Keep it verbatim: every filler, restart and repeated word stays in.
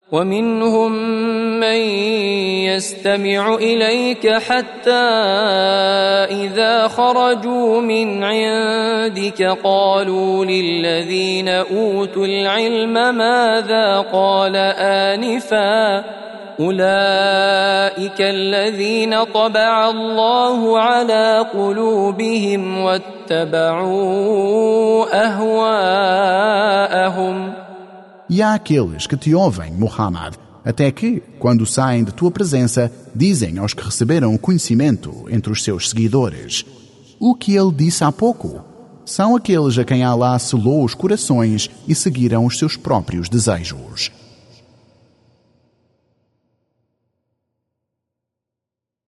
ومنهم من يستمع إليك حتى إذا خرجوا من عندك قالوا للذين أوتوا العلم ماذا قال آنفا أولئك الذين طبع الله على قلوبهم واتبعوا أهواءهم. E há aqueles que te ouvem, Muhammad, até que, quando saem de tua presença, dizem aos que receberam o conhecimento entre os seus seguidores: o que ele disse há pouco? São aqueles a quem Allah selou os corações e seguiram os seus próprios desejos.